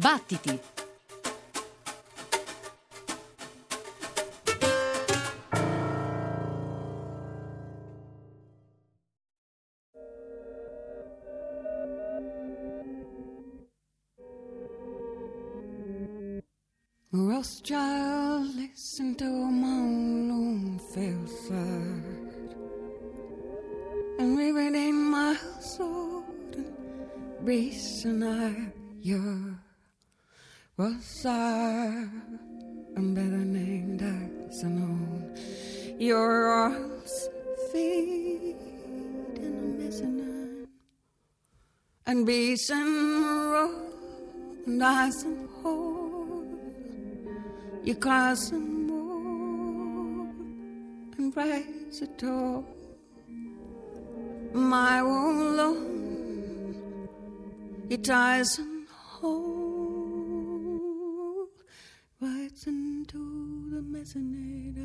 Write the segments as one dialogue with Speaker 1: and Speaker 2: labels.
Speaker 1: Battiti!
Speaker 2: Rothschild, listen to my own face and read in my sword and reason your Rothschild and better named as an own your arms feet in a mezzanine and beaten road and eyes and hold you cross and more and raise a door. My own love, you ties and hold, rides into the mezzanine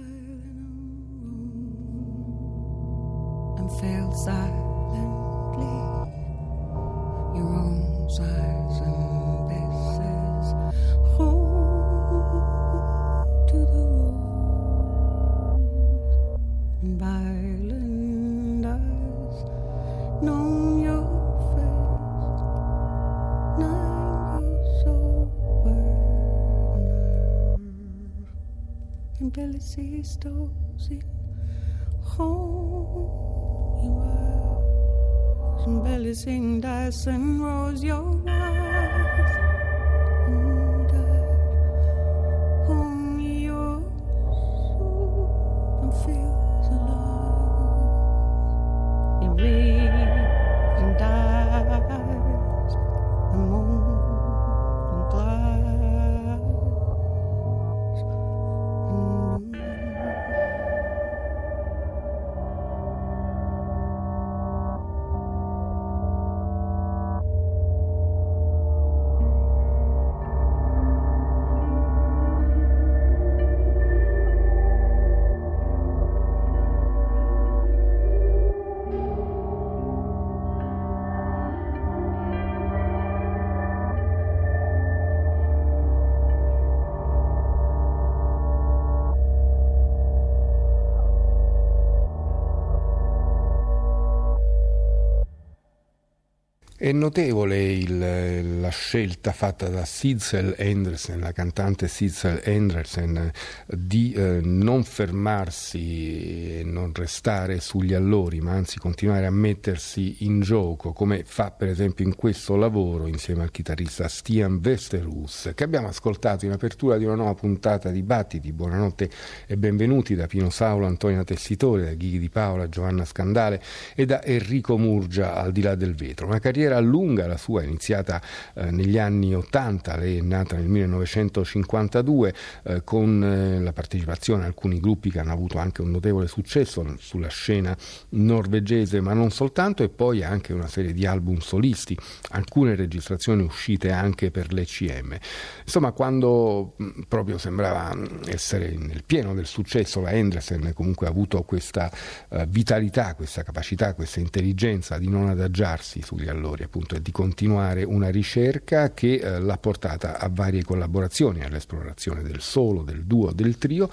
Speaker 2: and fell silently. Your own sighs and besses home. To the road and violent eyes known your face 9 years over and barely sees those in home you are and barely sing dice and rose your eyes and home feels alone. You read and dies the moon and glass and
Speaker 3: È notevole la scelta fatta da Sidsel Andersen, la cantante Sidsel Andersen, di non fermarsi e non restare sugli allori, ma anzi continuare a mettersi in gioco, come fa per esempio in questo lavoro insieme al chitarrista Stian Westerhuus, che abbiamo ascoltato in apertura di una nuova puntata di Battiti. Buonanotte e benvenuti da Pino Saulo, Antonia Tessitore, da Ghighi Di Paola, Giovanna Scandale e da Enrico Murgia, al di là del vetro. Una carriera lunga la sua, iniziata negli anni 80, lei è nata nel 1952 con la partecipazione a alcuni gruppi che hanno avuto anche un notevole successo sulla scena norvegese, ma non soltanto, e poi anche una serie di album solisti, alcune registrazioni uscite anche per l'ECM. Insomma, quando proprio sembrava essere nel pieno del successo, la Andersen comunque ha avuto questa vitalità, questa capacità, questa intelligenza di non adagiarsi sugli allori, appunto, e di continuare una ricerca che l'ha portata a varie collaborazioni, all'esplorazione del solo, del duo, del trio,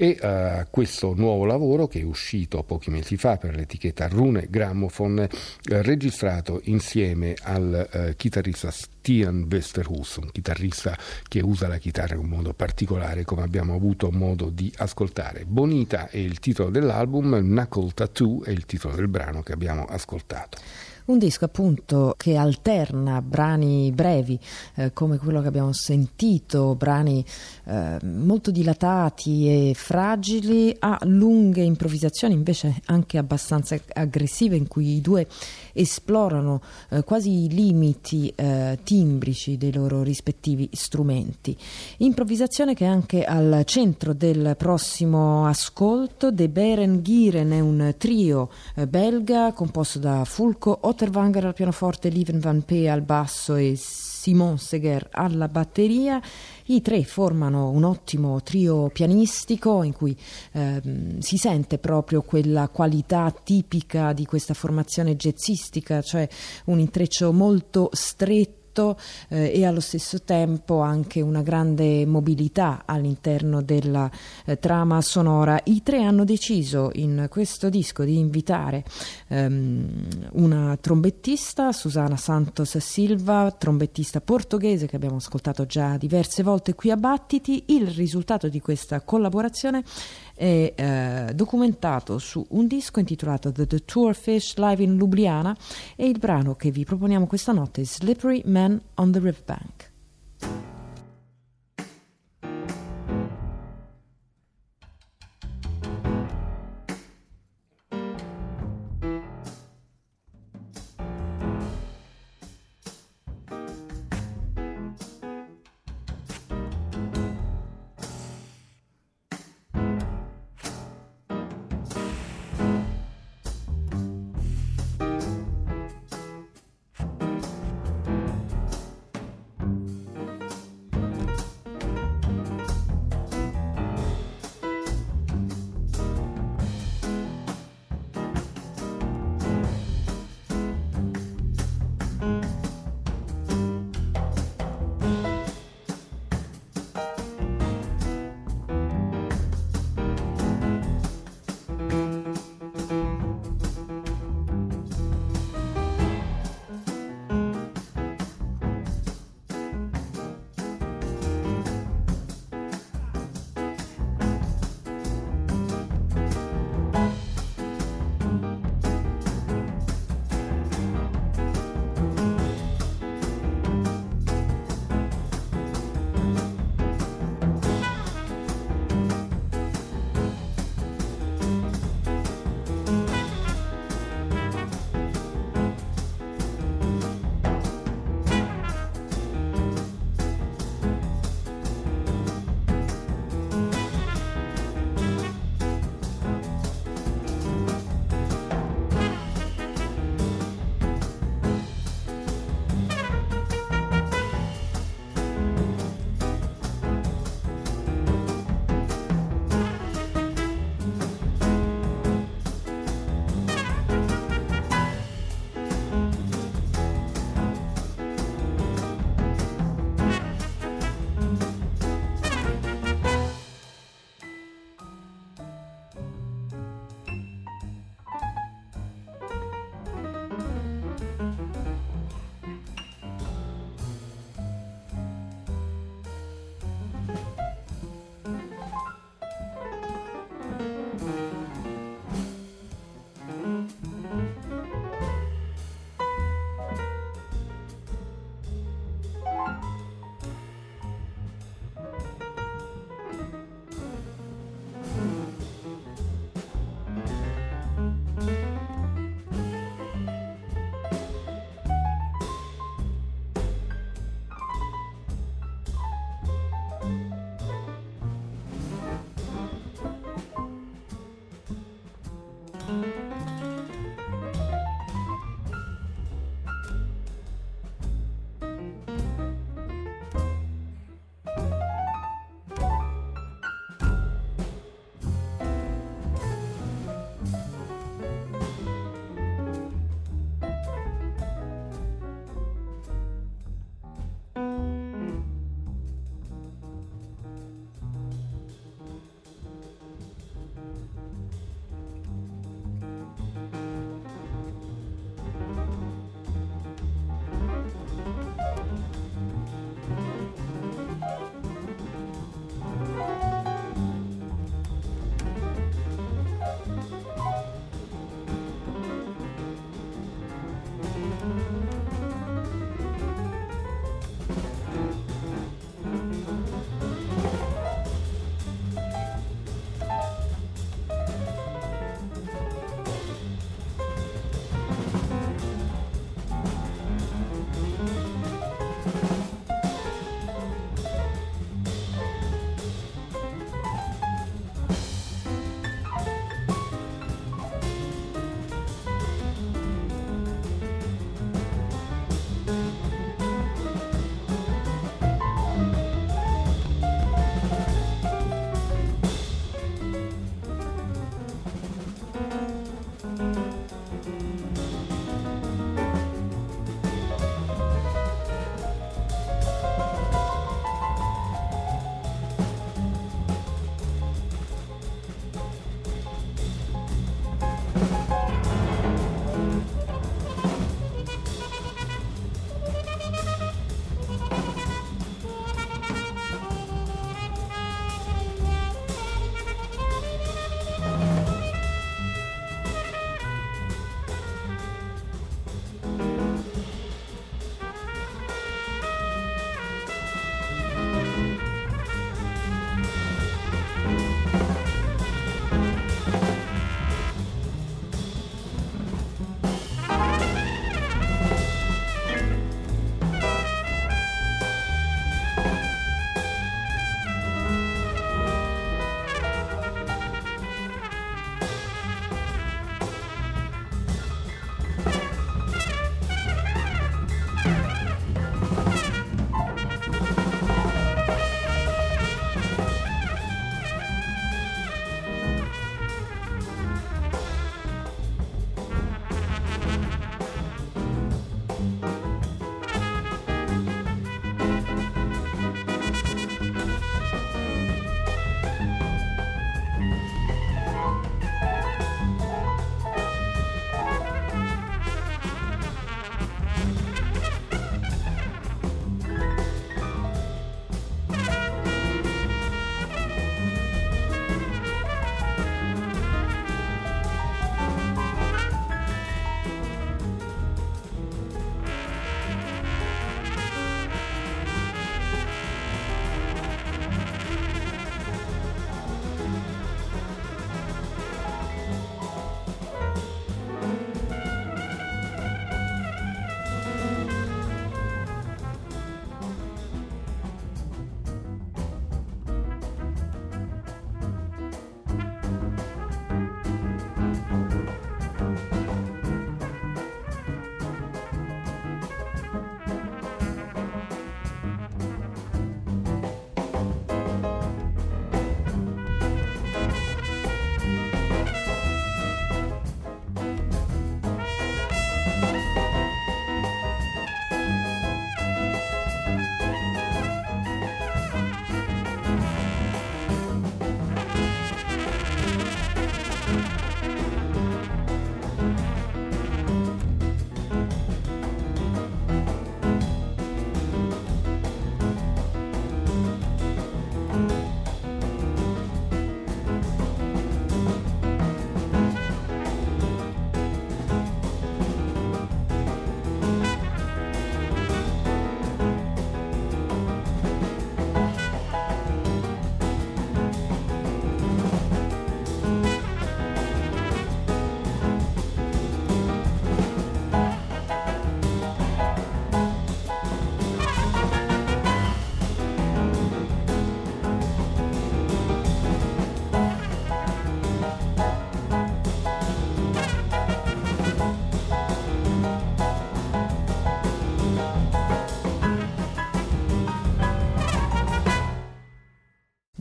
Speaker 3: e questo nuovo lavoro, che è uscito pochi mesi fa per l'etichetta Rune Gramophone, registrato insieme al chitarrista Stian Westerhuus, un chitarrista che usa la chitarra in un modo particolare, come abbiamo avuto modo di ascoltare. Bonita è il titolo dell'album, Knuckle Tattoo è il titolo del brano che abbiamo ascoltato.
Speaker 4: Un disco appunto che alterna brani brevi come quello che abbiamo sentito, brani molto dilatati e fragili, a lunghe improvvisazioni invece anche abbastanza aggressive, in cui i due esplorano quasi i limiti timbrici dei loro rispettivi strumenti. Improvvisazione che è anche al centro del prossimo ascolto. De Beren Gieren è un trio belga composto da Fulco Otterwanger al pianoforte, Lieven van P al basso e Simon Seger alla batteria. I tre formano un ottimo trio pianistico in cui si sente proprio quella qualità tipica di questa formazione jazzistica, cioè un intreccio molto stretto soffitto e allo stesso tempo anche una grande mobilità all'interno della trama sonora. I tre hanno deciso in questo disco di invitare una trombettista, Susana Santos Silva, trombettista portoghese che abbiamo ascoltato già diverse volte qui a Battiti. Il risultato di questa collaborazione è documentato su un disco intitolato The Tour Fish Live in Ljubljana, e il brano che vi proponiamo questa notte è Slippery Man on the Riverbank.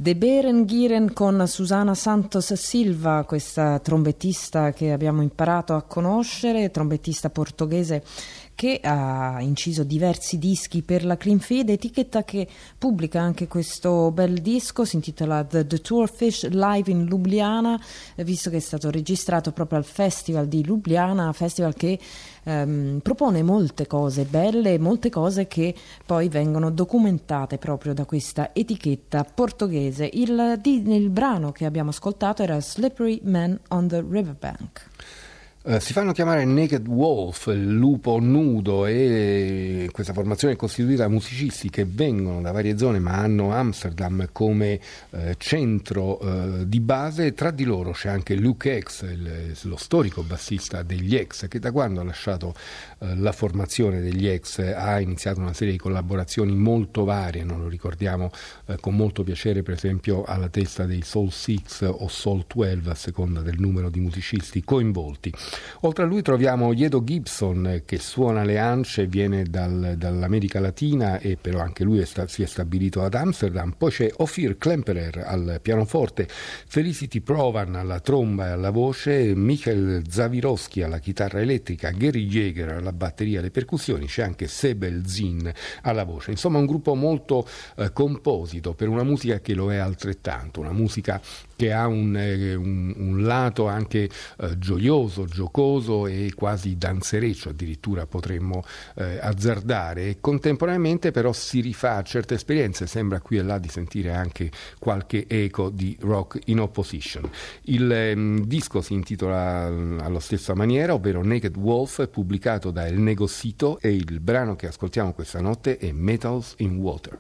Speaker 4: De Berengiren con Susana Santos Silva, questa trombettista che abbiamo imparato a conoscere, trombettista portoghese che ha inciso diversi dischi per la Clean Feed, etichetta che pubblica anche questo bel disco, si intitola The Tourfish Live in Ljubljana, visto che è stato registrato proprio al Festival di Ljubljana, festival che propone molte cose belle, molte cose che poi vengono documentate proprio da questa etichetta portoghese. Il brano che abbiamo ascoltato era Slippery Man on the Riverbank.
Speaker 3: Si fanno chiamare Naked Wolf, il lupo nudo, e questa formazione è costituita da musicisti che vengono da varie zone ma hanno Amsterdam come centro di base. Tra di loro c'è anche Luke X, lo storico bassista degli X, che da quando ha lasciato la formazione degli X ha iniziato una serie di collaborazioni molto varie, non lo ricordiamo con molto piacere per esempio alla testa dei Soul Six o Soul 12 a seconda del numero di musicisti coinvolti. Oltre a lui troviamo Jedo Gibson che suona le ance, viene dall'America Latina e però anche lui si è stabilito ad Amsterdam. Poi c'è Ophir Klemperer al pianoforte, Felicity Provan alla tromba e alla voce, Michael Zawiroski alla chitarra elettrica, Gary Jaeger alla batteria e alle percussioni, c'è anche Sebel Zin alla voce. Insomma un gruppo molto composito per una musica che lo è altrettanto, una musica che ha un lato anche gioioso, giocoso e quasi danzereccio addirittura potremmo azzardare, e contemporaneamente però si rifà a certe esperienze, sembra qui e là di sentire anche qualche eco di Rock in Opposition. Il disco si intitola alla stessa maniera, ovvero Naked Wolf, pubblicato da El Negocito, e il brano che ascoltiamo questa notte è Metals in Water.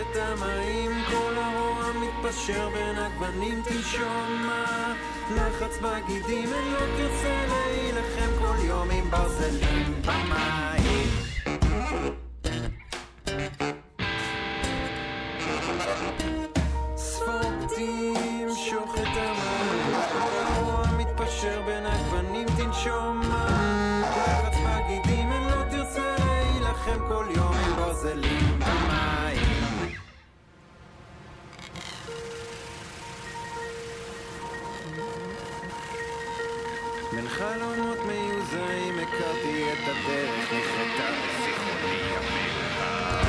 Speaker 1: את המים, כל הרוע מתפשר בין הגוונים, תנשום מה לחץ בגידים, אני לא תרצה להילחם כל יום עם ברזלים במים. ספורטים שוך את המים, כל הרוע מתפשר בין הגוונים, תנשום מה לחץ בגידים, אני לא תרצה להילחם כל יום עם ברזלים במים. בין חלומות מיוזעים הכרתי את הדרך, נחרטה בזיכרוני המלאה.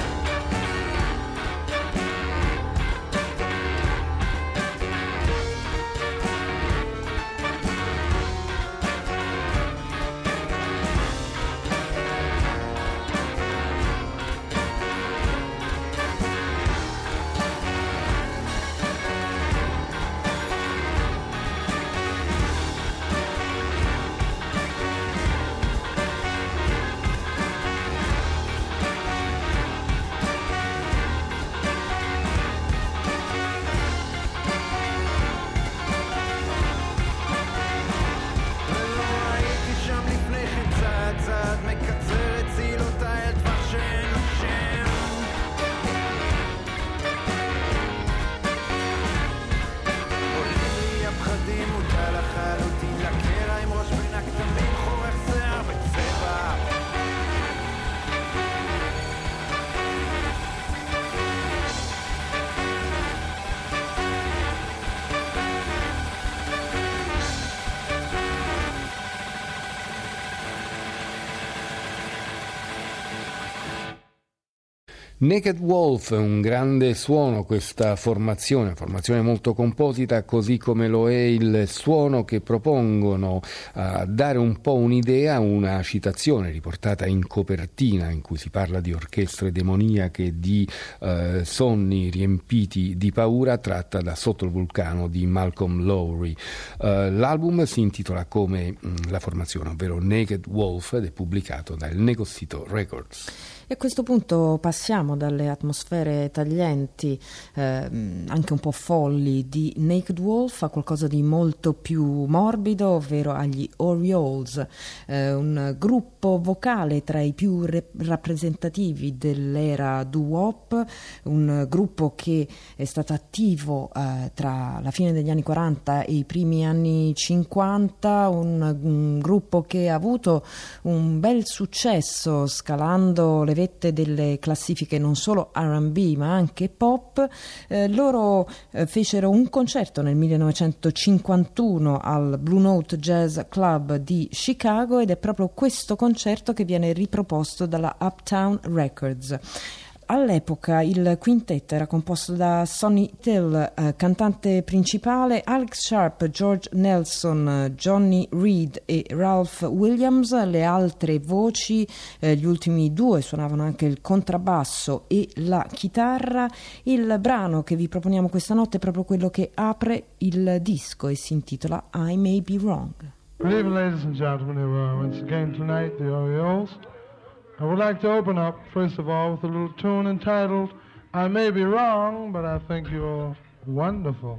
Speaker 3: Naked Wolf, un grande suono questa formazione molto composita, così come lo è il suono che propongono a dare un po' un'idea, una citazione riportata in copertina in cui si parla di orchestre demoniache, di sonni riempiti di paura, tratta da Sotto il vulcano di Malcolm Lowry. L'album si intitola come la formazione, ovvero Naked Wolf, ed è pubblicato dal Negocito Records.
Speaker 4: E a questo punto passiamo dalle atmosfere taglienti, anche un po' folli, di Naked Wolf a qualcosa di molto più morbido, ovvero agli Orioles, un gruppo vocale tra i più rappresentativi dell'era doo-wop, un gruppo che è stato attivo tra la fine degli anni 40 e i primi anni 50, un gruppo che ha avuto un bel successo scalando le vette delle classifiche non solo R&B ma anche pop. Loro fecero un concerto nel 1951 al Blue Note Jazz Club di Chicago ed è proprio questo concerto che viene riproposto dalla Uptown Records. All'epoca il quintetto era composto da Sonny Till, cantante principale, Alex Sharp, George Nelson, Johnny Reed e Ralph Williams. Le altre voci, gli ultimi due suonavano anche il contrabbasso e la chitarra. Il brano che vi proponiamo questa notte è proprio quello che apre il disco e si intitola I May Be Wrong.
Speaker 5: Good evening, ladies and gentlemen, who are once again tonight, the Orioles. I would like to open up, first of all, with a little tune entitled, I May Be Wrong, but I Think You're Wonderful.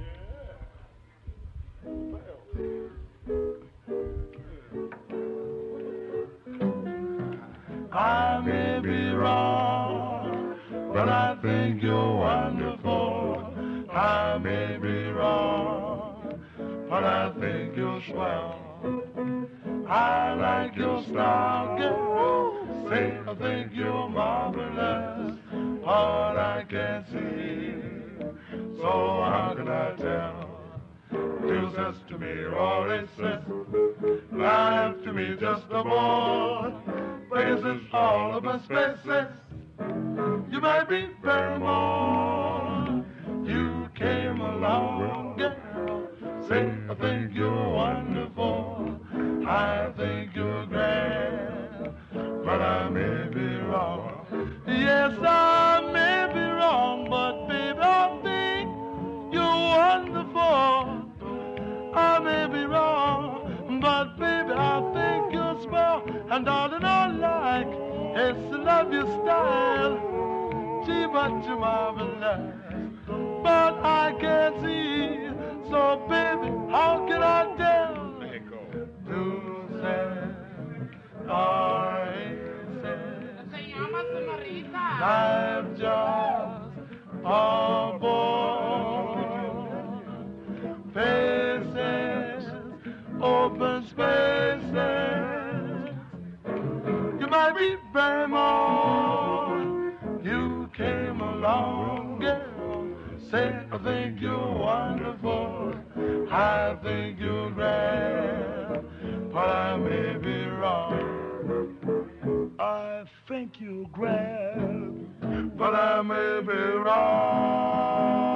Speaker 5: I may be wrong, but I think you're wonderful. I may be wrong, but I think you're swell. I like your style, girl. Say I think you're marvelous, but I can't see, so how can I tell? You says to me, Rory says, life to me just a bore, faces all of my spaces, you might be very more. You came along, girl, say I think you're wonderful, I think you're grand, but I may be wrong. Yes, I may be wrong, but baby, I think you're wonderful. I may be wrong, but baby, I think you're swell. And darling, all I like is to love your style. Gee, but much marvelous, but I can't see. So baby, how can I tell? Dulce I've just a bore. Faces, open spaces. You might be very more. You came along, girl. Say I think you're wonderful. I think you're grand, but I may be wrong. I think you're grand, but I may be wrong.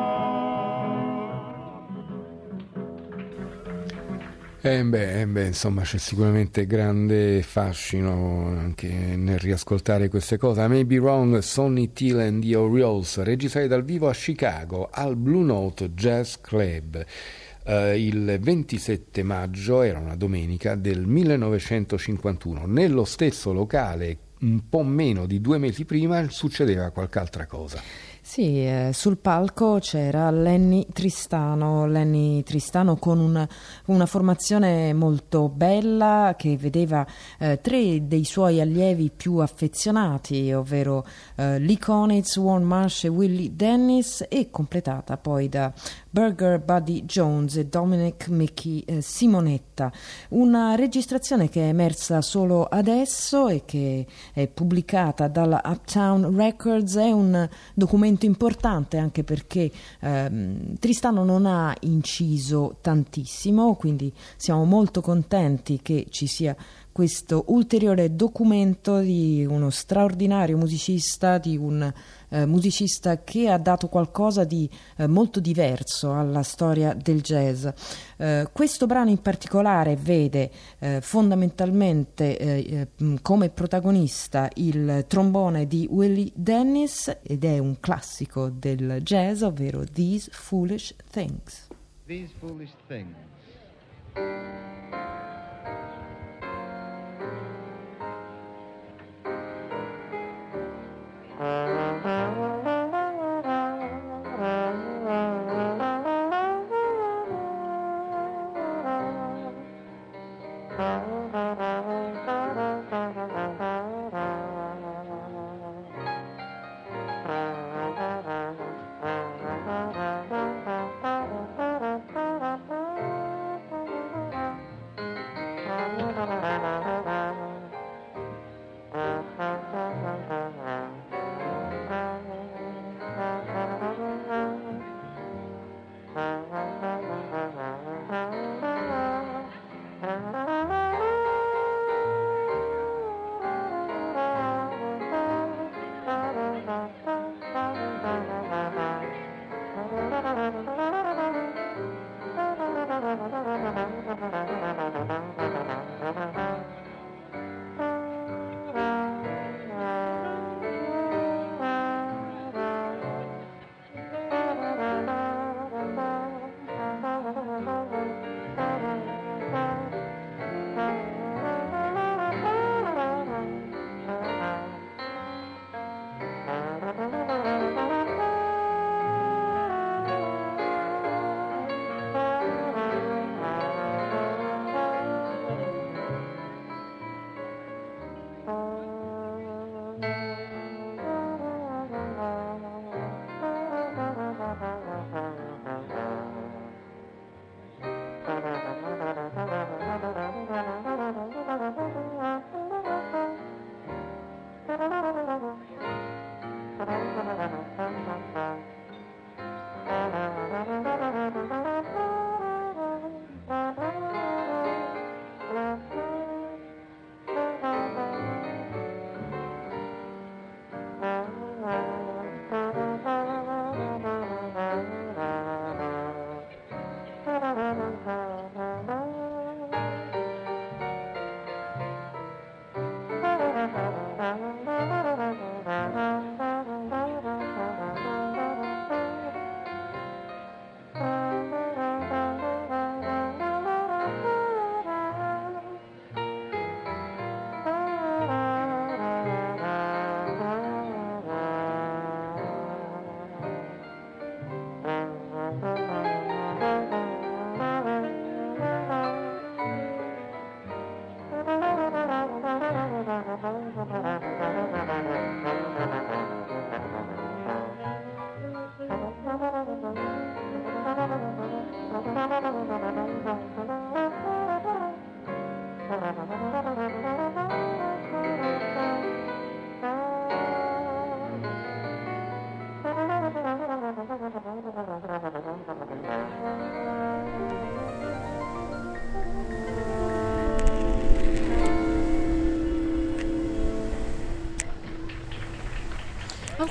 Speaker 3: Insomma, c'è sicuramente grande fascino anche nel riascoltare queste cose. I May Be Wrong, Sonny Till and the Orioles, registrati dal vivo a Chicago al Blue Note Jazz Club. Il 27 maggio, era una domenica, del 1951. Nello stesso locale, un po' meno di 2 mesi prima, succedeva qualche altra cosa.
Speaker 4: Sì, sul palco c'era Lenny Tristano con una formazione molto bella che vedeva 3 dei suoi allievi più affezionati, ovvero Lee Konitz, Warren Marsh e Willie Dennis, e completata poi da Burger Buddy Jones e Dominic Mickey Simonetta. Una registrazione che è emersa solo adesso e che è pubblicata dalla Uptown Records. È un documento importante anche perché Tristano non ha inciso tantissimo, quindi siamo molto contenti che ci sia questo ulteriore documento di uno straordinario musicista, di un musicista che ha dato qualcosa di molto diverso alla storia del jazz. Questo brano in particolare vede fondamentalmente come protagonista il trombone di Willie Dennis ed è un classico del jazz, ovvero These Foolish Things.
Speaker 6: These Foolish Things.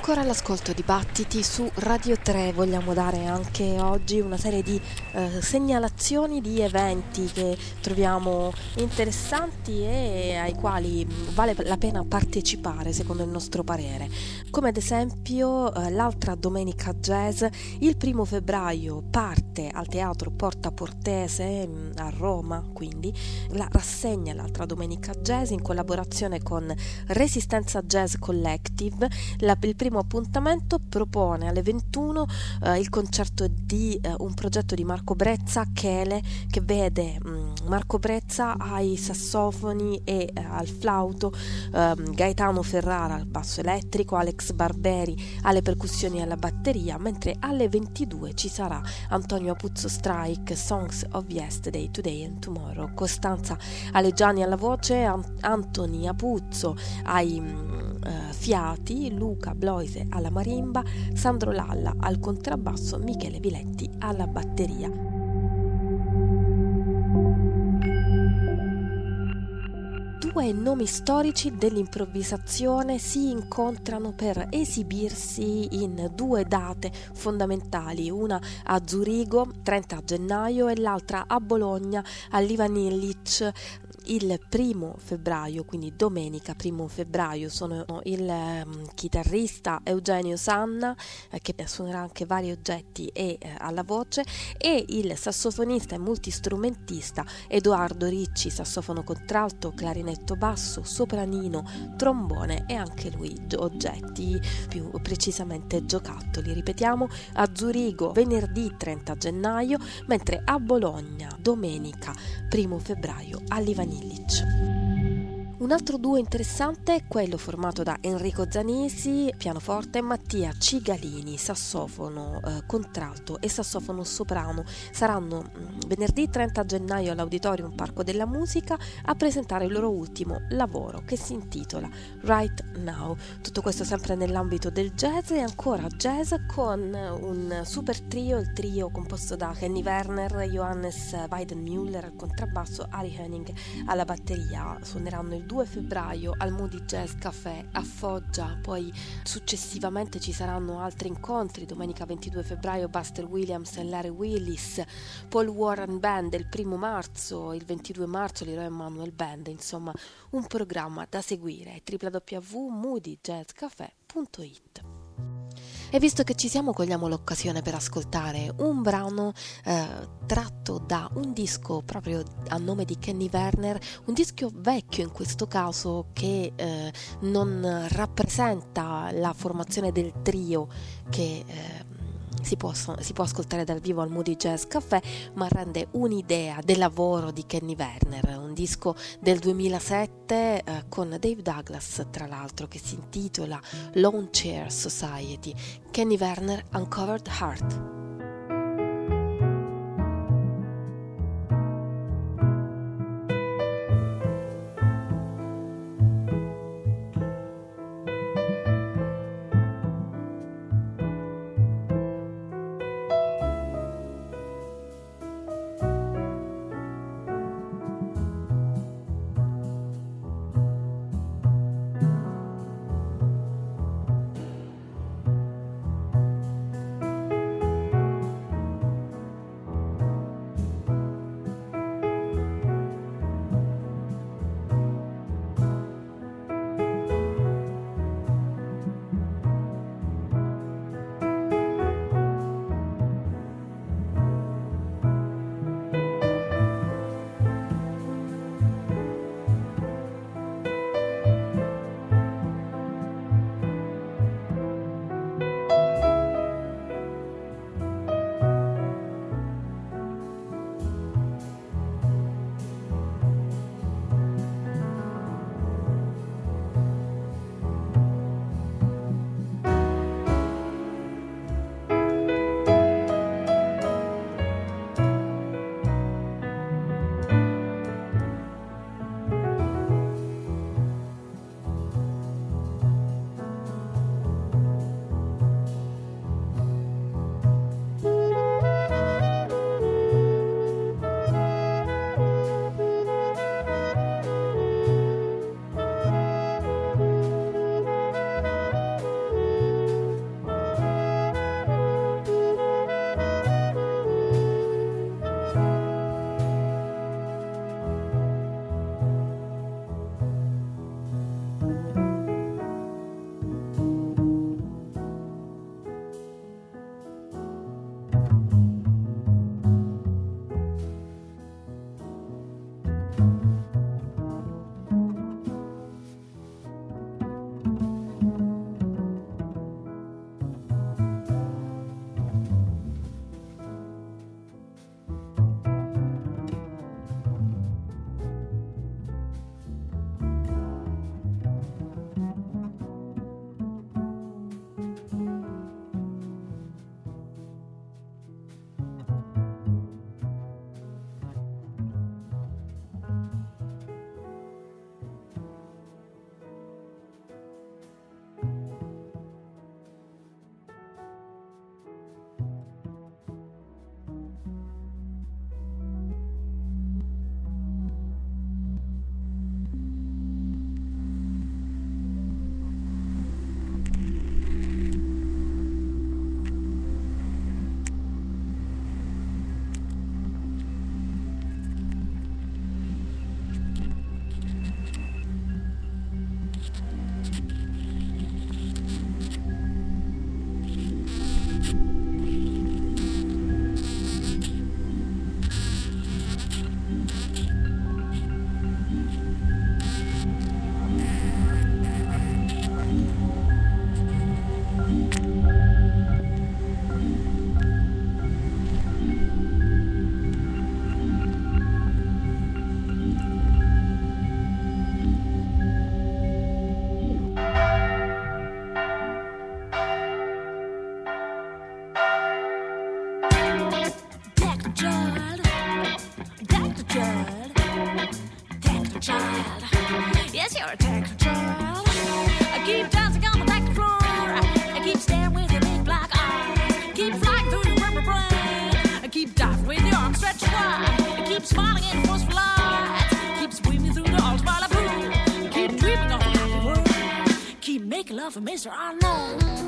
Speaker 6: Ancora all'ascolto di Battiti su Radio 3. Vogliamo dare anche oggi una serie di segnalazioni di eventi che troviamo interessanti e ai quali vale la pena partecipare secondo il nostro parere, come ad esempio l'altra domenica jazz. Il 1 febbraio parte al Teatro Porta Portese a Roma, quindi la rassegna l'altra domenica jazz in collaborazione con Resistenza Jazz Collective. Il primo appuntamento propone alle 21 il concerto di un progetto di Marco Brezza, Chele, che vede Marco Brezza ai sassofoni e al flauto, Gaetano Ferrara al basso elettrico, Alex Barberi alle percussioni e alla batteria, mentre alle 22 ci sarà Antonio Apuzzo Strike, Songs of Yesterday, Today and Tomorrow, Costanza Alegiani alla voce, Anthony Apuzzo ai fiati, Luca Bloise alla marimba, Sandro Lalla al contrabbasso, Michele Viletti alla batteria. Due nomi storici dell'improvvisazione si incontrano per esibirsi in due date fondamentali, una a Zurigo 30 gennaio e l'altra a Bologna all'Ivan Illich il 1 febbraio, quindi domenica 1 febbraio. Sono il chitarrista Eugenio Sanna, che suonerà anche vari oggetti e alla voce, e il sassofonista e multistrumentista Edoardo Ricci, sassofono contralto, clarinetto basso, sopranino, trombone e anche lui oggetti, più precisamente giocattoli. Ripetiamo, a Zurigo venerdì 30 gennaio, mentre a Bologna domenica 1 febbraio all'Ivan Illich. Un altro duo interessante è quello formato da Enrico Zanesi, pianoforte, e Mattia Cigalini, sassofono contralto e sassofono soprano. Saranno venerdì 30 gennaio all'Auditorium Parco della Musica a presentare il loro ultimo lavoro, che si intitola Right Now. Tutto questo sempre nell'ambito del jazz, e ancora jazz con un super trio, il trio composto da Kenny Werner, Johannes Weidenmüller al contrabbasso, Ari Henning alla batteria. Suoneranno il 2 febbraio al Moody Jazz Café a Foggia, poi successivamente ci saranno altri incontri. Domenica 22 febbraio Buster Williams e Larry Willis, Paul Warren Band il 1 marzo, il 22 marzo Leroy Emanuel Band. Insomma, un programma da seguire, www.moodyjazzcafé.it. E visto che ci siamo, cogliamo l'occasione per ascoltare un brano tratto da un disco proprio a nome di Kenny Werner, un disco vecchio in questo caso, che non rappresenta la formazione del trio che si può ascoltare dal vivo al Moody Jazz Café, ma rende un'idea del lavoro di Kenny Werner. Un disco del 2007 con Dave Douglas, tra l'altro, che si intitola Lawn Chair Society. Kenny Werner, Uncovered Heart.
Speaker 7: for Mr. Unknown.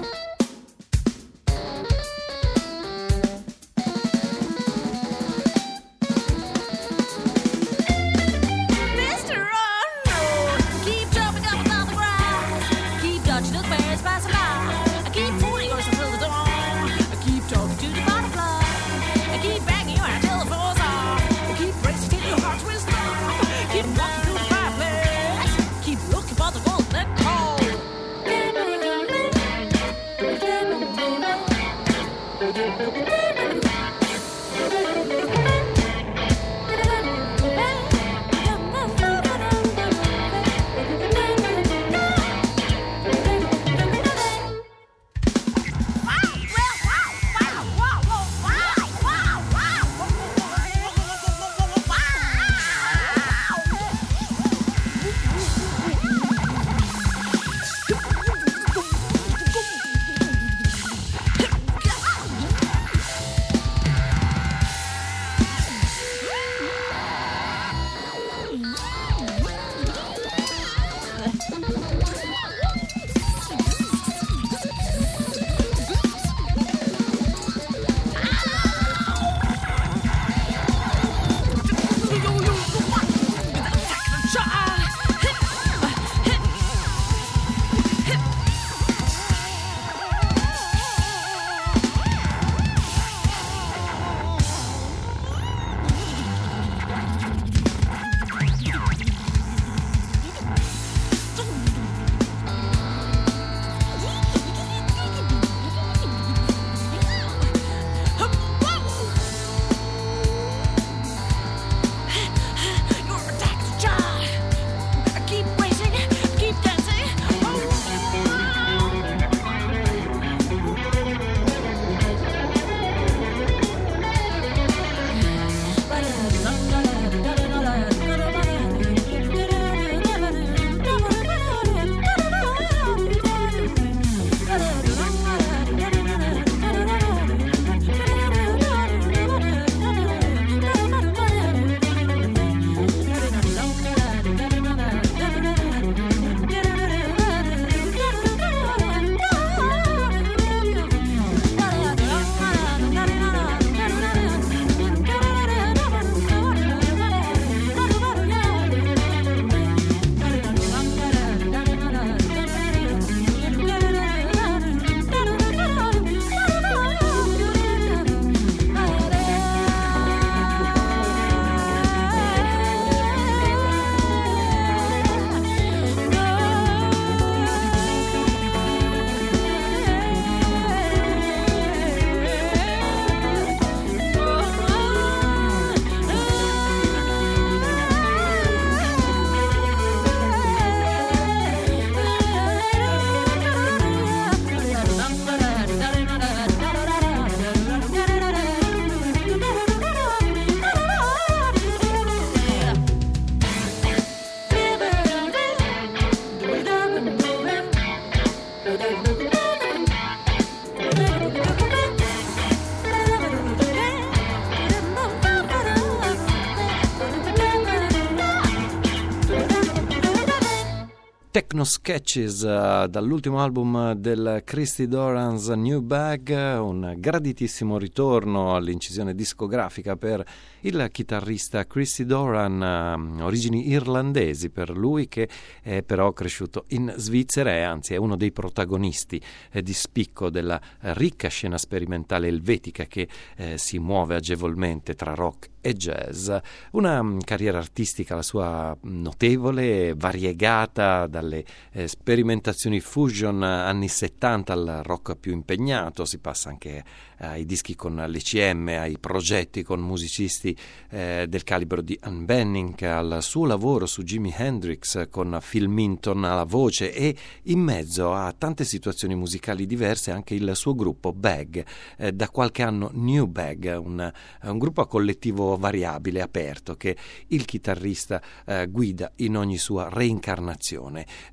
Speaker 8: Techno Sketches dall'ultimo album del Christy Doran's New Bag, un graditissimo ritorno all'incisione discografica per il chitarrista Christy Doran, origini irlandesi per lui, che è però cresciuto in Svizzera e anzi è uno dei protagonisti di spicco della ricca scena sperimentale elvetica che si muove agevolmente tra rock e jazz. Una carriera artistica la sua notevole, variegata dalle sperimentazioni fusion anni 70 al rock più impegnato, si passa anche ai dischi con l'ECM, ai progetti con musicisti del calibro di Ann Benning, al suo lavoro su Jimi Hendrix con Phil Minton alla voce e in mezzo a tante situazioni musicali diverse anche il suo gruppo Bag, da qualche anno New Bag, un gruppo a collettivo variabile, aperto, che il chitarrista guida in ogni sua reincarnazione.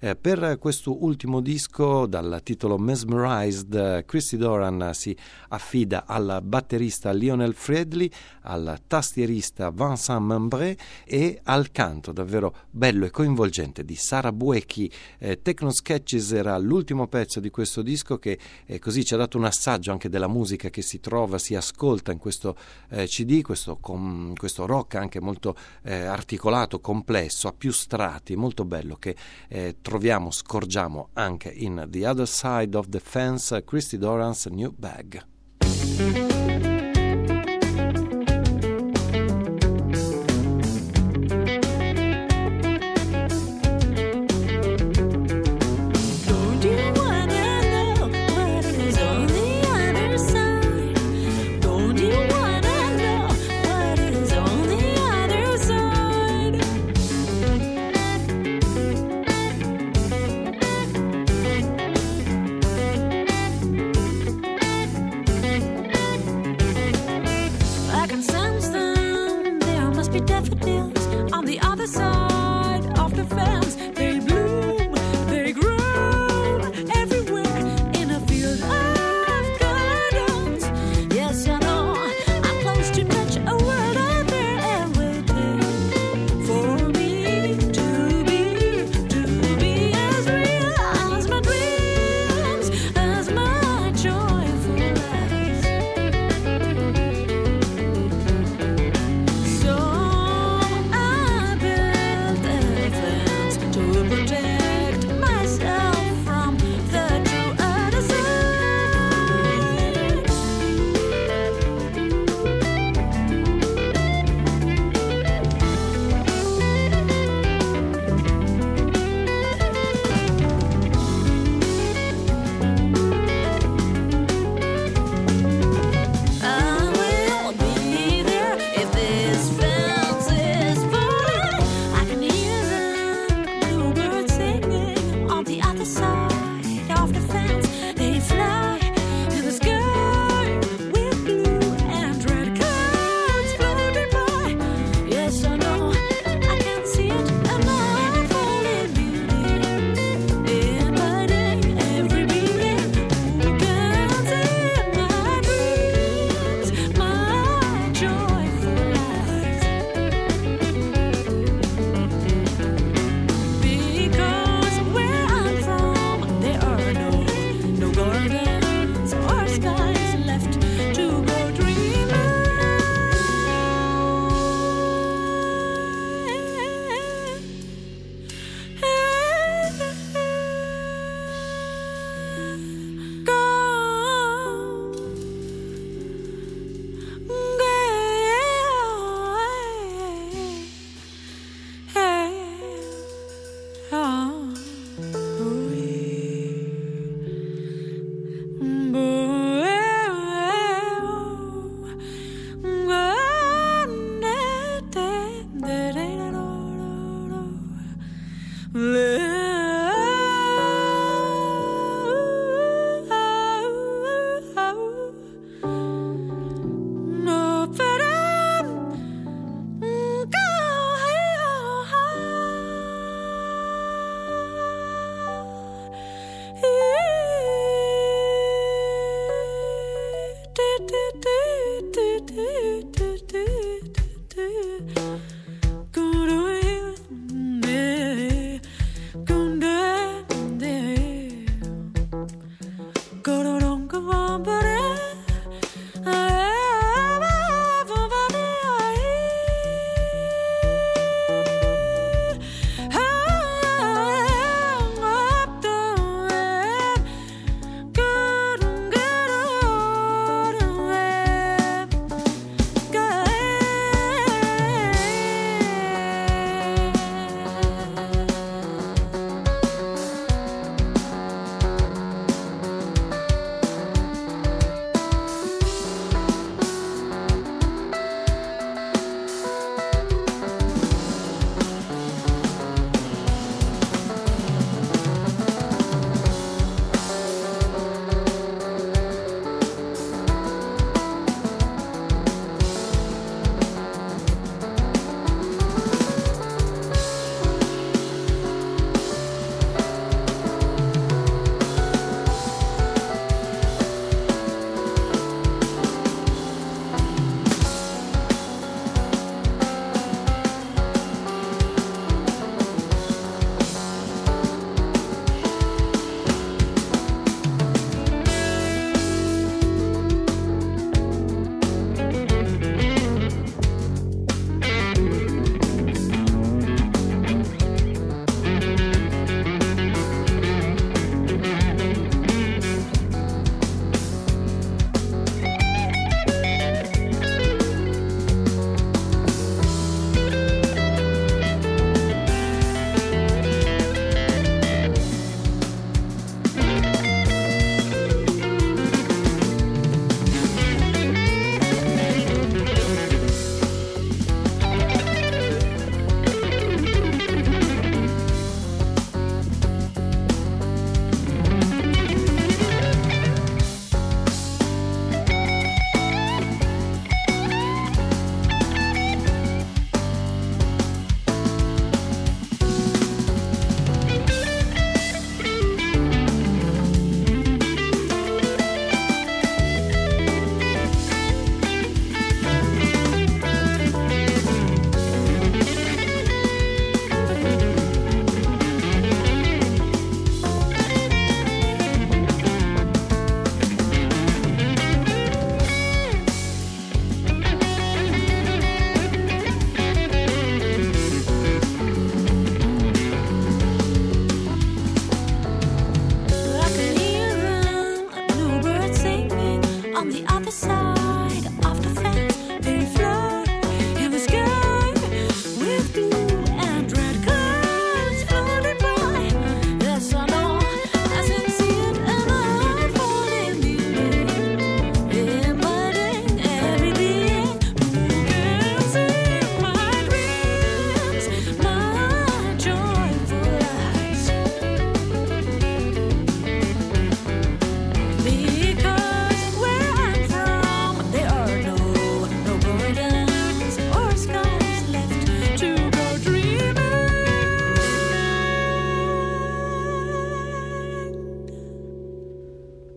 Speaker 8: Per questo ultimo disco, dal titolo Mesmerized, Christy Doran si affida al batterista Lionel Friedli, al tastierista Vincent Membré e al canto davvero bello e coinvolgente di Sara Buecchi. Techno Sketches era l'ultimo pezzo di questo disco che così ci ha dato un assaggio anche della musica che si trova, si ascolta in questo CD, questo rock anche molto articolato, complesso, a più strati, molto bello, che scorgiamo anche in The Other Side of the Fence, Christy Doran's New Bag.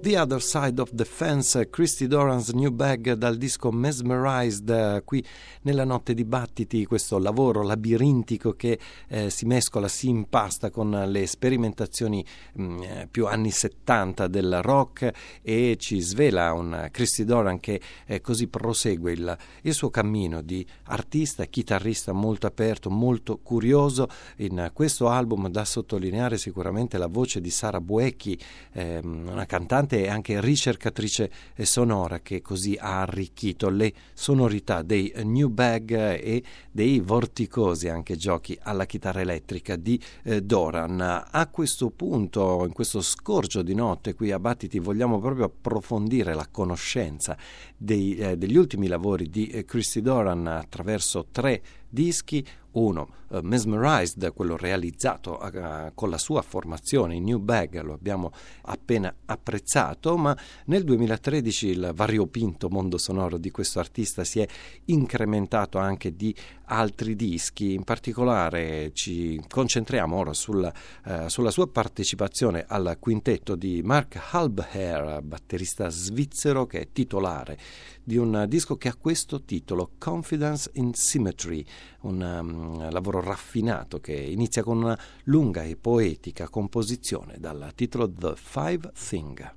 Speaker 8: The Other Side of the Fence, Christy Doran's New Bag dal disco Mesmerized, qui nella notte di battiti, questo lavoro labirintico che si mescola, si impasta con le sperimentazioni più anni 70 del rock e ci svela un Christy Doran che così prosegue il suo cammino di artista e chitarrista molto aperto, molto curioso. In questo album da sottolineare sicuramente la voce di Sara Buecchi, una cantante e anche ricercatrice sonora che così ha arricchito le sonorità dei New Bag e dei vorticosi anche giochi alla chitarra elettrica di Doran. A questo punto, in questo scorgio di notte qui a Battiti, vogliamo proprio approfondire la conoscenza degli ultimi lavori di Christy Doran attraverso 3 dischi. Uno, Mesmerized, quello realizzato con la sua formazione in New Bag, lo abbiamo appena apprezzato, ma nel 2013 il variopinto mondo sonoro di questo artista si è incrementato anche di altri dischi. In particolare ci concentriamo ora sulla sua partecipazione al quintetto di Mark Halbherr, batterista svizzero, che è titolare di un disco che ha questo titolo, Confidence in Symmetry, un lavoro raffinato che inizia con una lunga e poetica composizione dal titolo The Five Thing.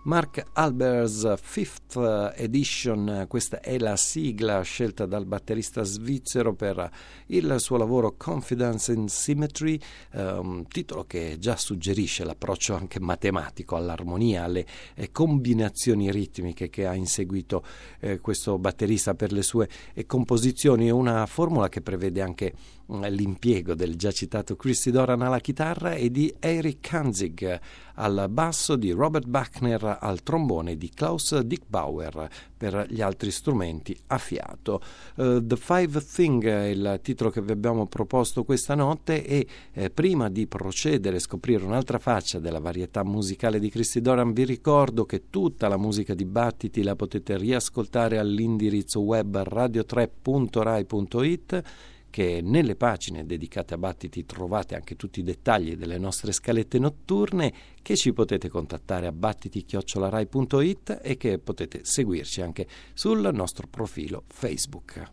Speaker 8: Mark Albert's Fifth Edition, questa è la sigla scelta dal batterista svizzero per il suo lavoro Confidence in Symmetry, titolo che già suggerisce l'approccio anche matematico all'armonia, alle combinazioni ritmiche che ha inseguito questo batterista per le sue composizioni, una formula che prevede anche l'impiego del già citato Christy Doran alla chitarra e di Eric Kanzig al basso, di Robert Buckner al trombone, di Klaus Dickbauer per gli altri strumenti a fiato. The Five Thing è il titolo che vi abbiamo proposto questa notte e prima di procedere a scoprire un'altra faccia della varietà musicale di Christy Doran vi ricordo che tutta la musica di Battiti la potete riascoltare all'indirizzo web radio3.rai.it, che nelle pagine dedicate a Battiti trovate anche tutti i dettagli delle nostre scalette notturne, che ci potete contattare a battiti@rai.it e che potete seguirci anche sul nostro profilo Facebook.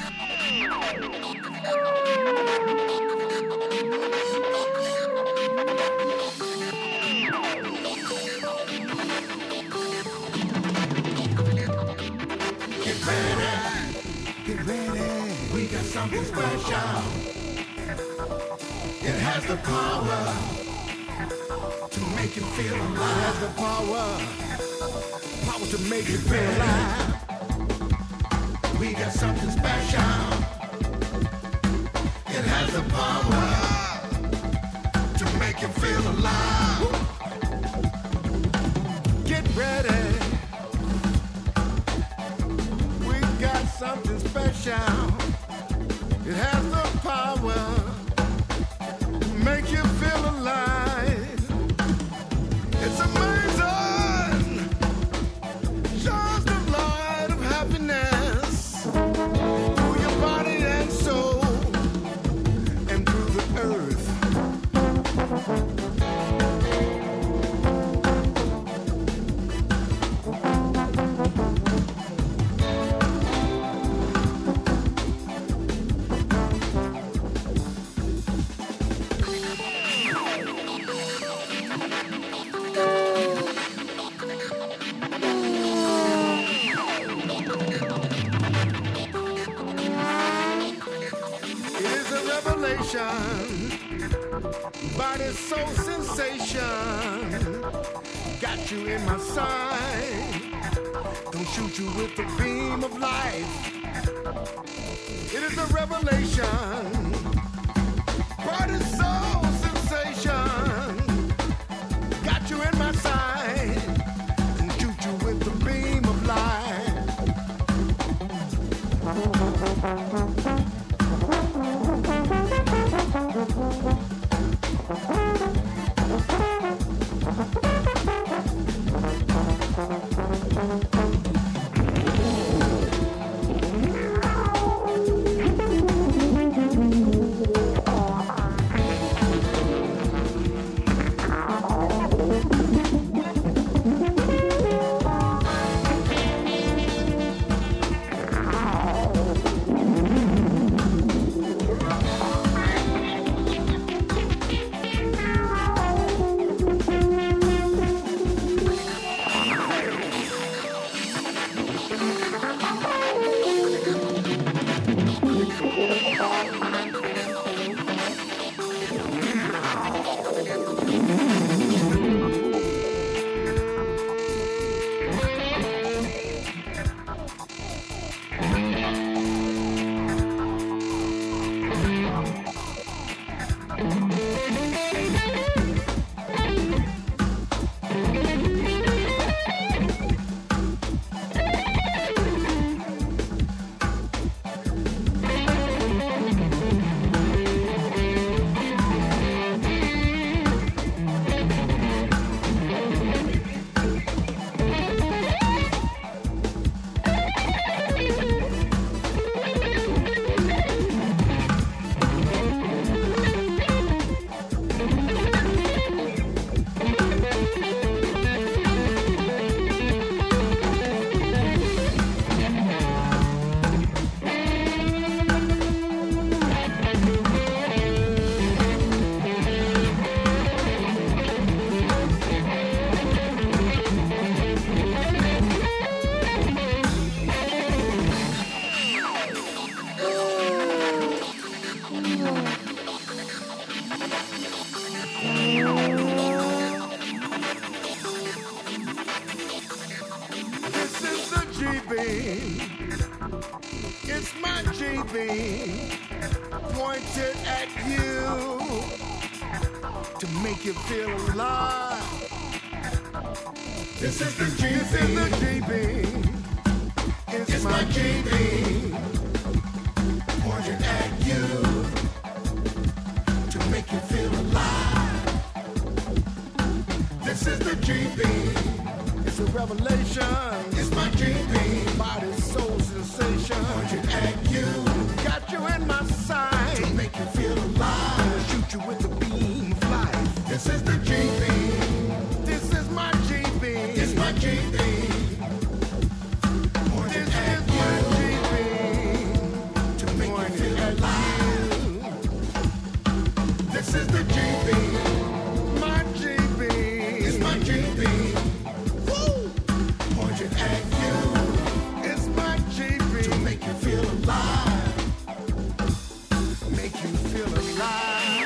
Speaker 5: Get ready, we got something special. It has the power to make you feel alive. It has the power to make you feel alive. We got something special. It has the power to make you feel alive. Get ready. We got something special. It has the power to make you feel alive. It's amazing. Shows the light of happiness through your body and soul and through the earth. Body soul sensation got you in my sight. Don't shoot you with the beam of light. It is a revelation. Body soul sensation got you in my sight. Don't shoot you with the beam of light.
Speaker 7: beam pointed at you to make you feel alive. This is the G-beam. It's my G-beam pointed at you to make you feel alive. This is the G-beam. It's a revelation. It's my G-beam. Body, soul sensation pointed at you. Got you in my sight to make you feel alive. Gonna shoot you with the beam of life. This is the G-beam. This is my G-beam. It's my G-beam. Pointed at you. To make you feel alive. This is the G-beam. My G-beam. It's my G-beam. Woo! Pointed at you. It's my G-beam. To make you feel alive. Make you feel alive.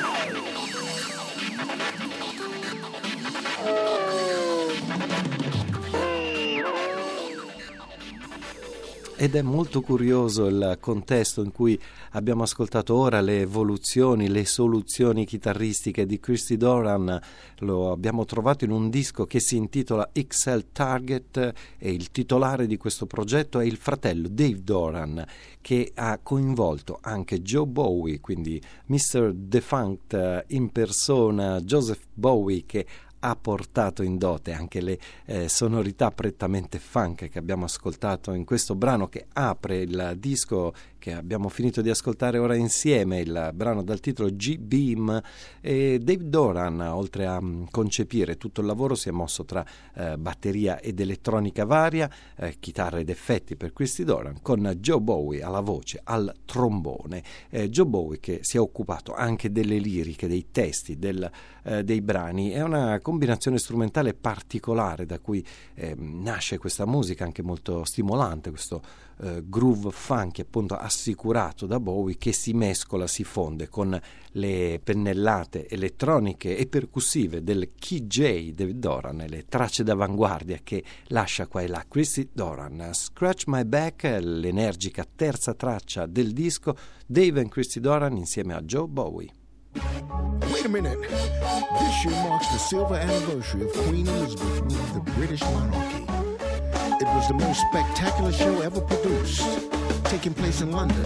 Speaker 8: Ed è molto curioso il contesto in cui abbiamo ascoltato ora le evoluzioni, le soluzioni chitarristiche di Christy Doran. Lo abbiamo trovato in un disco che si intitola XL Target e il titolare di questo progetto è il fratello Dave Doran, che ha coinvolto anche Joe Bowie, quindi Mr. Defunct in persona, Joseph Bowie, che ha portato in dote anche le sonorità prettamente funk che abbiamo ascoltato in questo brano che apre il disco che abbiamo finito di ascoltare ora insieme, il brano dal titolo G-Beam. E Dave Doran, oltre a concepire tutto il lavoro, si è mosso tra batteria ed elettronica varia, chitarra ed effetti per Christy Doran, con Joe Bowie alla voce, al trombone. Joe Bowie che si è occupato anche delle liriche, dei testi, dei brani. È una combinazione strumentale particolare da cui nasce questa musica anche molto stimolante, questo groove funky appunto assicurato da Bowie, che si mescola, si fonde con le pennellate elettroniche e percussive del KJ David Doran e le tracce d'avanguardia che lascia qua e là Christy Doran. Scratch My Back, l'energica terza traccia del disco, Dave and Christy Doran insieme a Joe Bowie.
Speaker 7: Wait a minute. This year marks the silver anniversary of Queen Elizabeth ruling the British monarchy. It was the most spectacular show ever produced, taking place in London.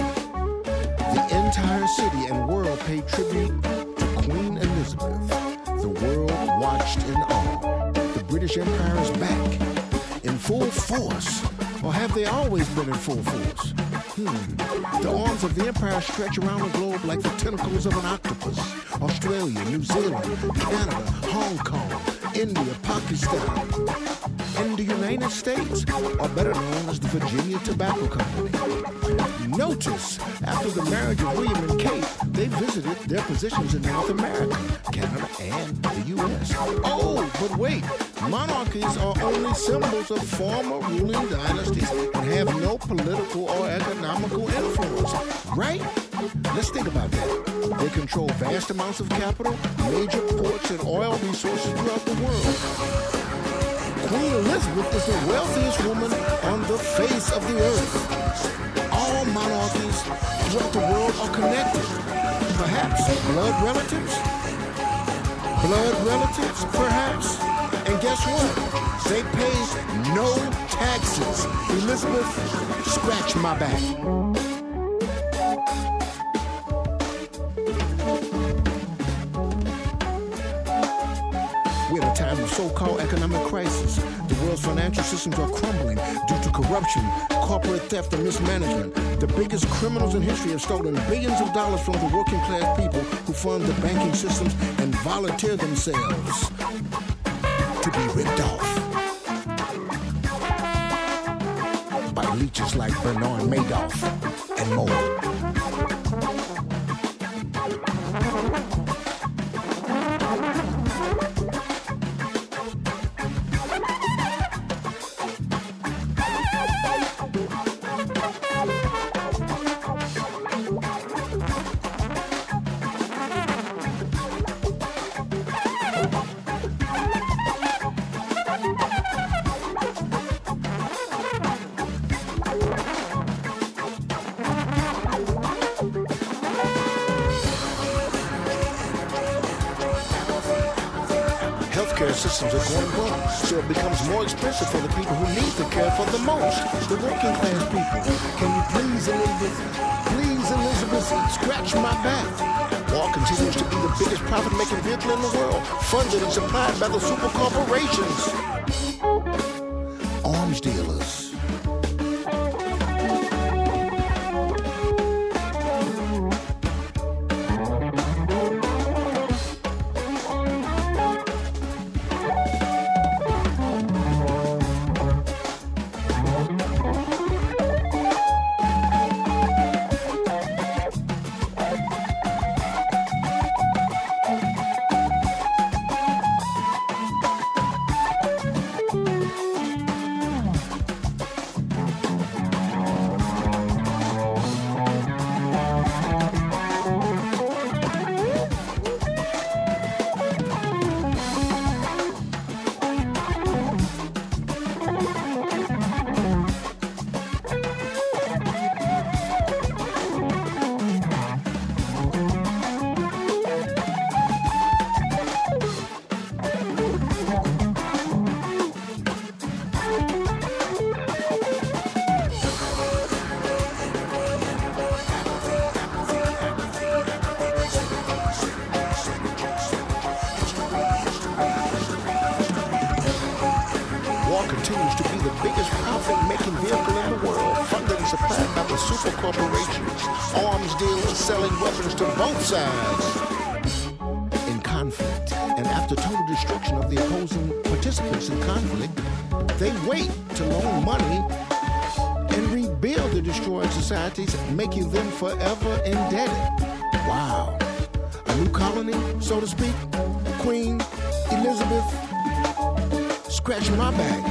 Speaker 7: The entire city and world paid tribute to Queen Elizabeth. The world watched in awe. The British Empire is back, in full force. Or have they always been in full force? The arms of the empire stretch around the globe like the tentacles of an octopus. Australia, New Zealand, Canada, Hong Kong, India, Pakistan, and the United States, or better known as the Virginia Tobacco Company. Notice, after the marriage of William and Kate, they visited their positions in North America, Canada, and the U.S. Oh, but wait, monarchies are only symbols of former ruling dynasties and have no political or economical influence, right? Let's think about that. They control vast amounts of capital, major ports, and oil resources throughout the world. Queen Elizabeth is the wealthiest woman on the face of the earth. All monarchies throughout the world are connected. Perhaps blood relatives? Blood relatives, perhaps? And guess what? They pay no taxes. Elizabeth, scratch my back. We're in a time of so-called economic crisis. The world's financial systems are crumbling due to corruption, corporate theft, and mismanagement. The biggest criminals in history have stolen billions of dollars from the working class people who fund the banking systems and volunteer themselves to be ripped off by leeches like Bernard Madoff and more. healthcare systems are going broke, so it becomes more expensive for the people who need the care for the most, the working class people. Can you please, Elizabeth, scratch my back? War continues to be the biggest profit-making vehicle in the world, funded and supplied by the super corporations. Arms dealers. Continues to be the biggest profit-making vehicle in the world, funded and supplied by the super corporations, arms dealers selling weapons to both sides. In conflict, and after total destruction of the opposing participants in conflict, they wait to loan money and rebuild the destroyed societies, making them forever indebted. Wow. A new colony, so to speak. Queen Elizabeth, scratch my back.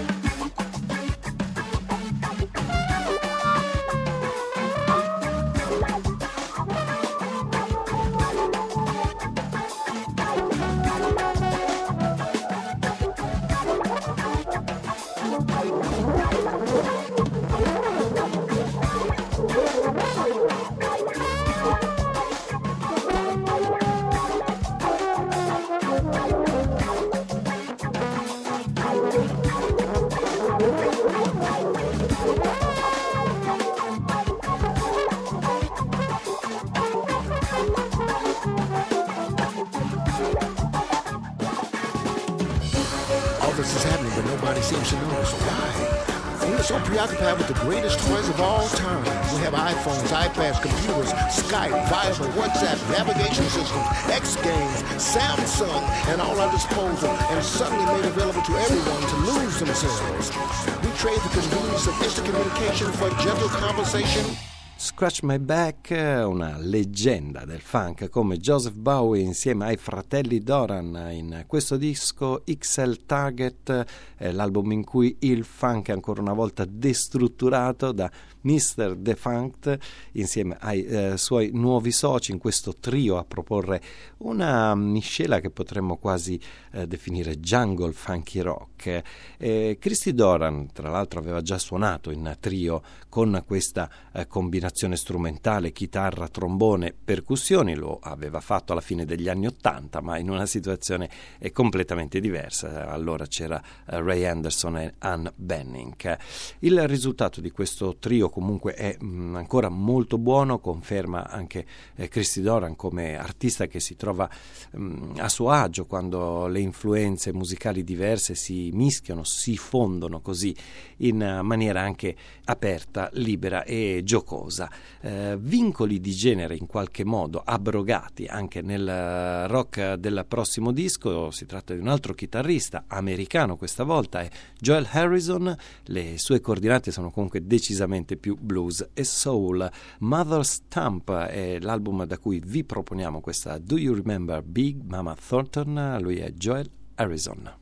Speaker 7: This is happening, but nobody seems to notice. Why? We're so preoccupied with the greatest toys of all time. We have iPhones, iPads, computers, Skype, Viber, WhatsApp, navigation systems, X Games, Samsung, and all our disposal, and suddenly made available to everyone to lose themselves. We trade the convenience of instant communication for gentle conversation.
Speaker 8: Scratch My Back, una leggenda del funk come Joseph Bowie insieme ai fratelli Doran in questo disco XL Target, l'album in cui il funk è ancora una volta destrutturato da Mr. Defunct insieme ai suoi nuovi soci in questo trio a proporre una miscela che potremmo quasi definire jungle funky rock. Christy Doran tra l'altro aveva già suonato in trio con questa combinazione strumentale chitarra, trombone, percussioni, lo aveva fatto alla fine degli anni '80 ma in una situazione completamente diversa. Allora c'era Ray Anderson e Ann Benning. Il risultato di questo trio comunque è ancora molto buono, conferma anche Christy Doran come artista che si trova a suo agio quando le influenze musicali diverse si mischiano, si fondono così in maniera anche aperta, libera e giocosa. Vincoli di genere in qualche modo abrogati anche nel rock del prossimo disco. Si tratta di un altro chitarrista americano, questa volta è Joel Harrison. Le sue coordinate sono comunque decisamente più blues e soul. Mother's Stamp è l'album da cui vi proponiamo questa Do You Remember Big Mama Thornton? Lui è Joel Harrison.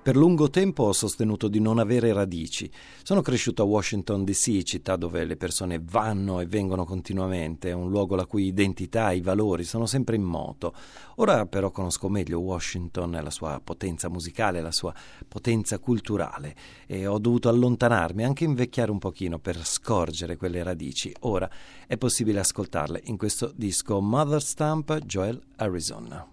Speaker 8: Per lungo tempo ho sostenuto di non avere radici. Sono cresciuto a Washington DC, città dove le persone vanno e vengono continuamente, è un luogo la cui identità e i valori sono sempre in moto. Ora però conosco meglio Washington, la sua potenza musicale, la sua potenza culturale, e ho dovuto allontanarmi, anche invecchiare un pochino per scorgere quelle radici. Ora è possibile ascoltarle in questo disco Mother Stamp, Joel Harrison.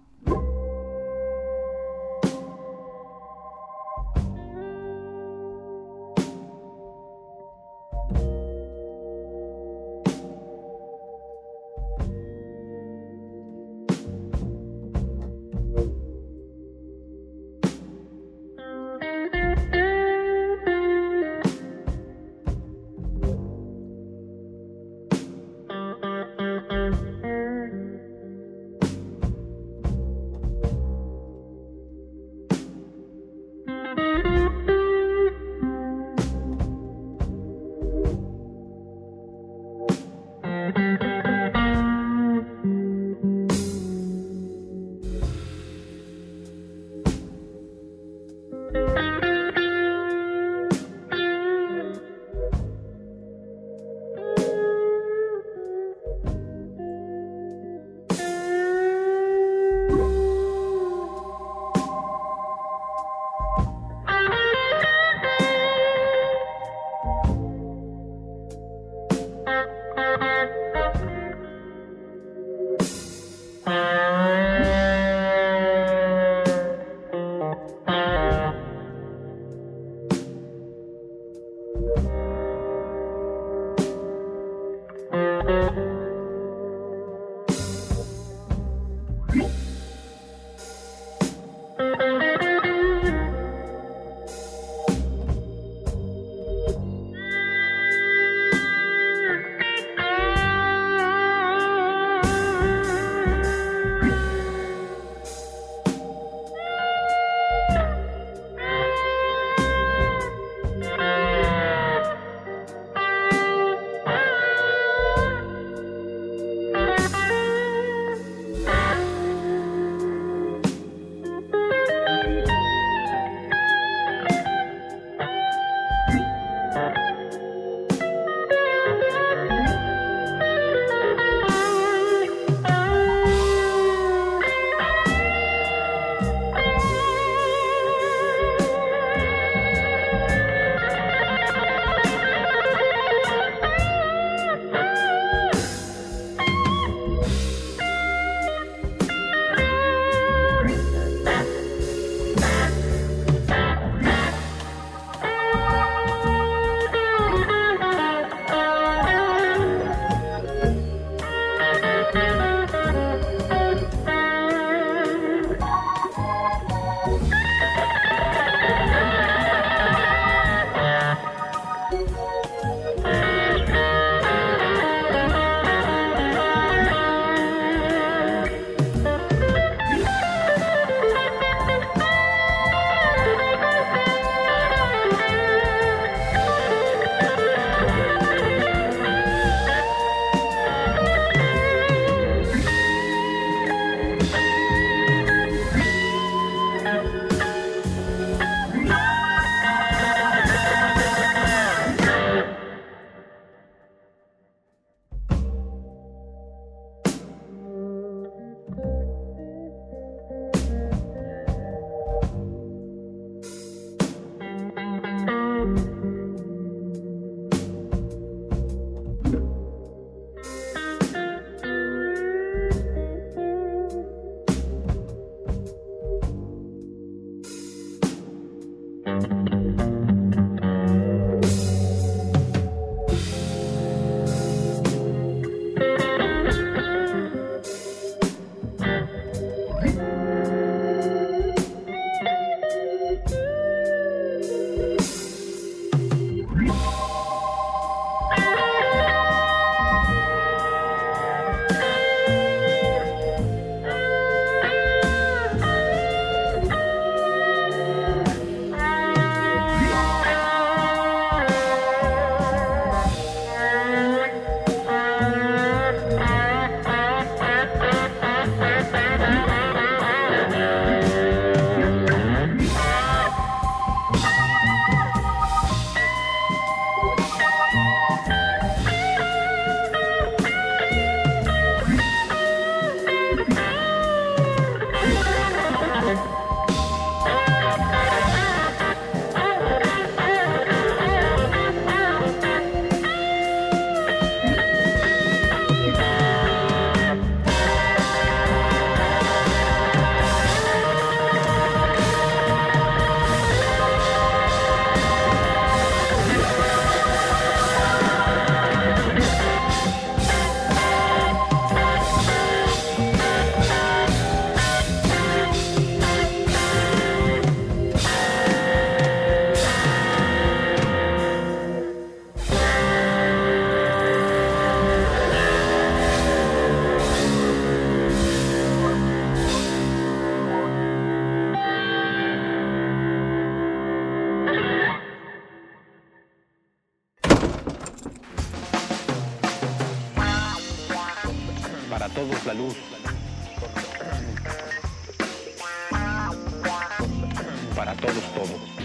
Speaker 9: Para todos la luz. Para todos todo.